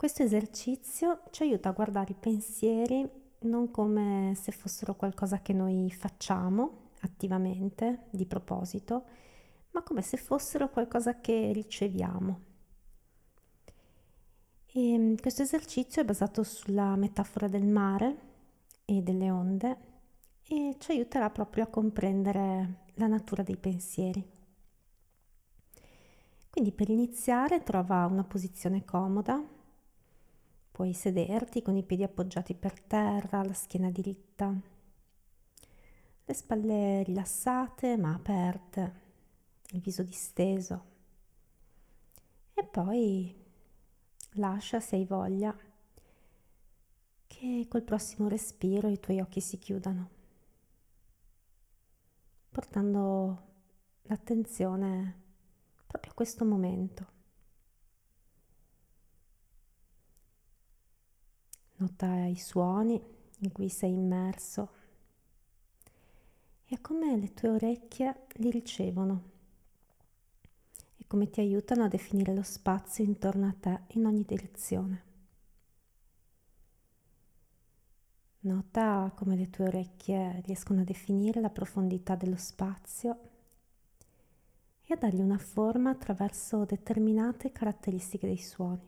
Questo esercizio ci aiuta a guardare i pensieri non come se fossero qualcosa che noi facciamo attivamente, di proposito, ma come se fossero qualcosa che riceviamo. Questo esercizio è basato sulla metafora del mare e delle onde e ci aiuterà proprio a comprendere la natura dei pensieri. Quindi per iniziare trova una posizione comoda. Puoi sederti con i piedi appoggiati per terra, la schiena diritta, le spalle rilassate ma aperte, il viso disteso. E poi lascia, se hai voglia, che col prossimo respiro i tuoi occhi si chiudano, portando l'attenzione proprio a questo momento. Nota i suoni in cui sei immerso e come le tue orecchie li ricevono e come ti aiutano a definire lo spazio intorno a te in ogni direzione. Nota come le tue orecchie riescono a definire la profondità dello spazio e a dargli una forma attraverso determinate caratteristiche dei suoni.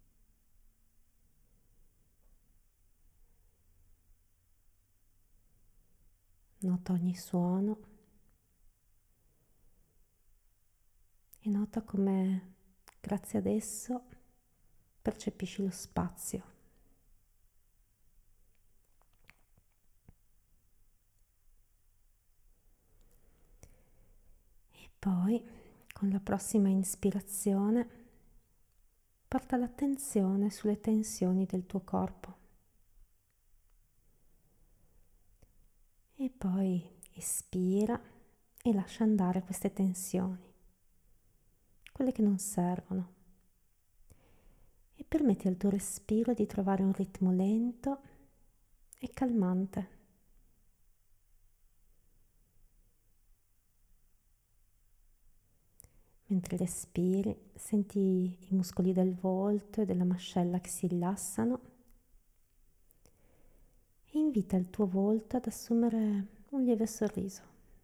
Nota ogni suono e nota come, grazie ad esso, percepisci lo spazio. E poi, con la prossima ispirazione, porta l'attenzione sulle tensioni del tuo corpo. E poi espira e lascia andare queste tensioni, quelle che non servono. E permetti al tuo respiro di trovare un ritmo lento e calmante. Mentre respiri, senti i muscoli del volto e della mascella che si rilassano e invita il tuo volto ad assumere un lieve sorriso.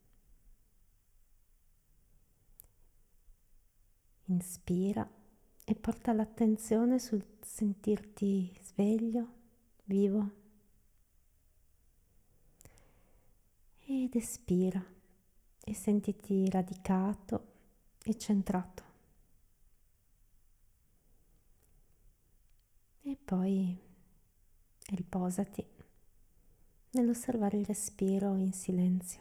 Inspira e porta l'attenzione sul sentirti sveglio, vivo. Ed espira e sentiti radicato e centrato. E poi riposati nell'osservare il respiro in silenzio.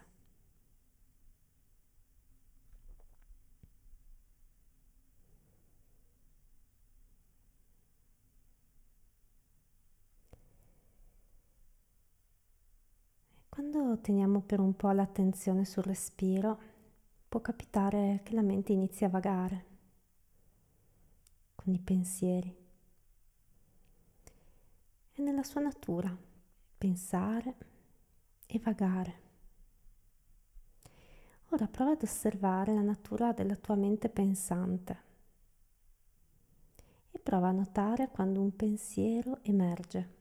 Quando teniamo per un po' l'attenzione sul respiro, può capitare che la mente inizi a vagare con i pensieri. È nella sua natura pensare e vagare. Ora prova ad osservare la natura della tua mente pensante e prova a notare quando un pensiero emerge.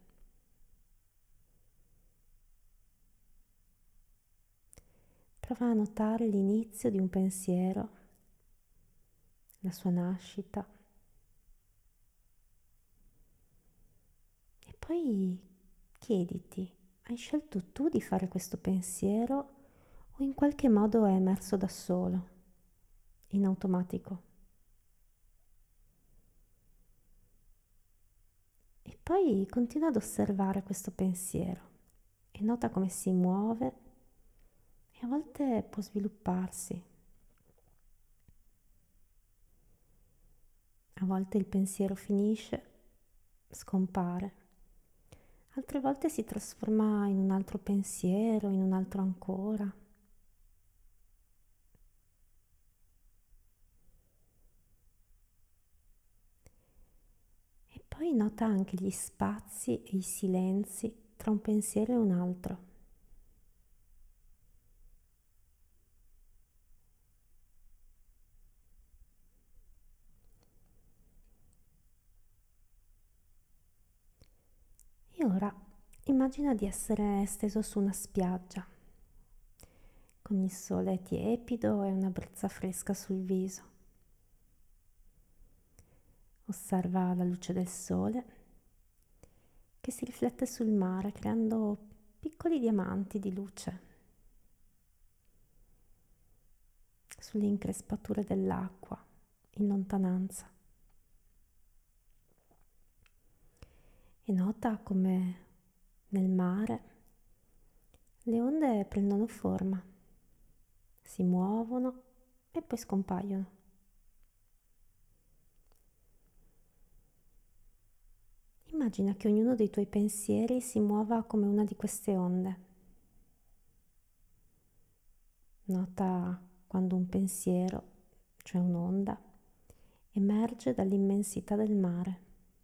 Prova a notare l'inizio di un pensiero, la sua nascita. E poi chiediti, hai scelto tu di fare questo pensiero o in qualche modo è emerso da solo, in automatico? E poi continua ad osservare questo pensiero e nota come si muove e a volte può svilupparsi. A volte il pensiero finisce, scompare. Altre volte si trasforma in un altro pensiero, in un altro ancora. E poi nota anche gli spazi e i silenzi tra un pensiero e un altro. E ora immagina di essere steso su una spiaggia, con il sole tiepido e una brezza fresca sul viso. Osserva la luce del sole che si riflette sul mare creando piccoli diamanti di luce sulle increspature dell'acqua in lontananza. E nota come nel mare le onde prendono forma, si muovono e poi scompaiono. Immagina che ognuno dei tuoi pensieri si muova come una di queste onde. Nota quando un pensiero, cioè un'onda, emerge dall'immensità del mare.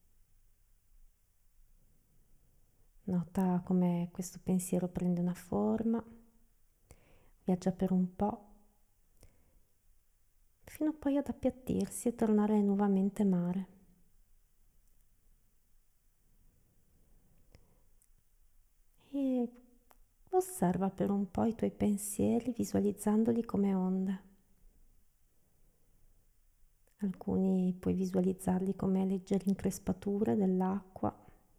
Nota come questo pensiero prende una forma, viaggia per un po', fino poi ad appiattirsi e tornare nuovamente mare. E osserva per un po' i tuoi pensieri visualizzandoli come onde. Alcuni puoi visualizzarli come leggere increspature dell'acqua,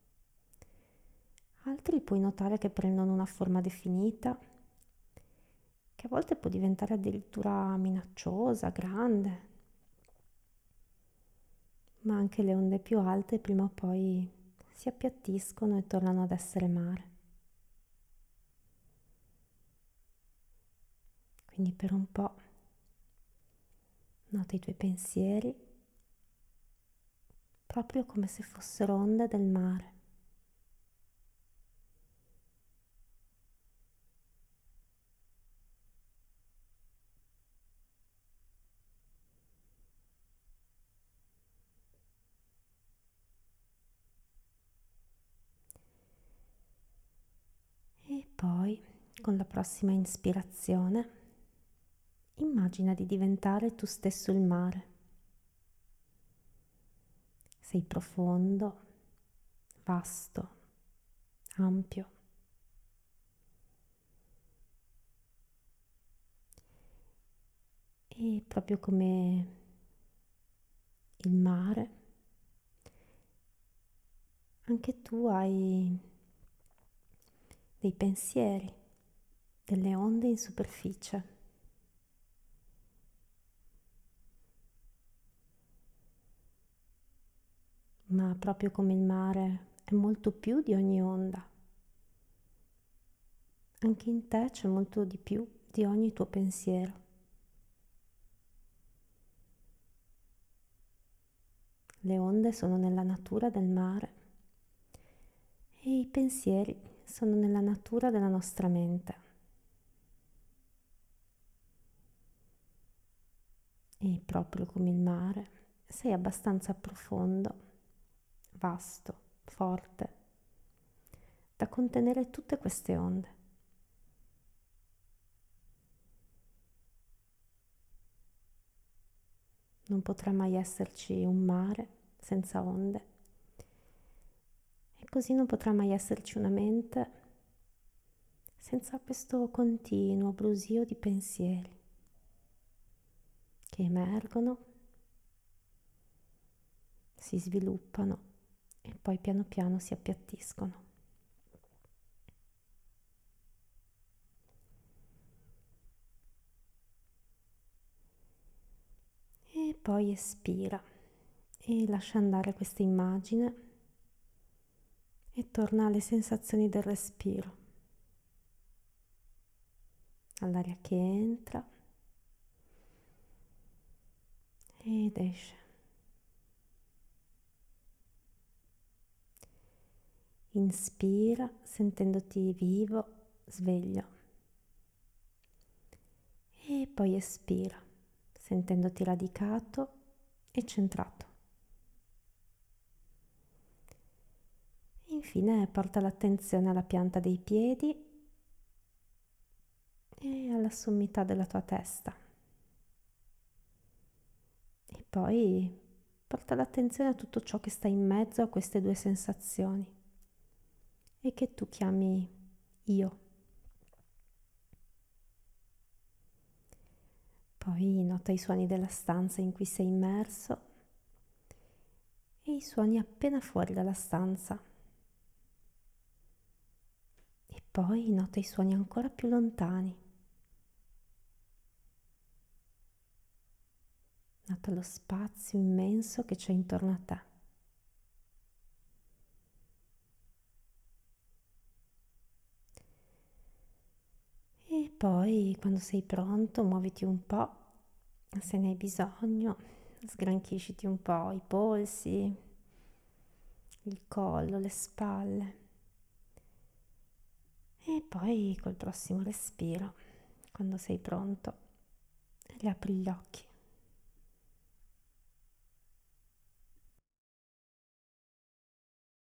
altri puoi notare che prendono una forma definita, che a volte può diventare addirittura minacciosa, grande, ma anche le onde più alte prima o poi si appiattiscono e tornano ad essere mare. Quindi per un po' nota i tuoi pensieri proprio come se fossero onde del mare. E poi, con la prossima ispirazione, immagina di diventare tu stesso il mare. Sei profondo, vasto, ampio. E proprio come il mare, anche tu hai dei pensieri, delle onde in superficie. Ma proprio come il mare è molto più di ogni onda, anche in te c'è molto di più di ogni tuo pensiero. Le onde sono nella natura del mare e i pensieri sono nella natura della nostra mente. E proprio come il mare sei abbastanza profondo, vasto, forte, da contenere tutte queste onde. Non potrà mai esserci un mare senza onde e così non potrà mai esserci una mente senza questo continuo brusio di pensieri che emergono, si sviluppano e poi piano piano si appiattiscono. E poi espira e lascia andare questa immagine e torna alle sensazioni del respiro, all'aria che entra ed esce. Inspira sentendoti vivo, sveglio e poi espira sentendoti radicato e centrato. Infine porta l'attenzione alla pianta dei piedi e alla sommità della tua testa. E poi porta l'attenzione a tutto ciò che sta in mezzo a queste due sensazioni. e che tu chiami io. Poi nota i suoni della stanza in cui sei immerso e i suoni appena fuori dalla stanza. E poi nota i suoni ancora più lontani. Nota lo spazio immenso che c'è intorno a te. E poi, quando sei pronto, muoviti un po', se ne hai bisogno, sgranchisciti un po' i polsi, il collo, le spalle. E poi col prossimo respiro, quando sei pronto, riapri gli occhi.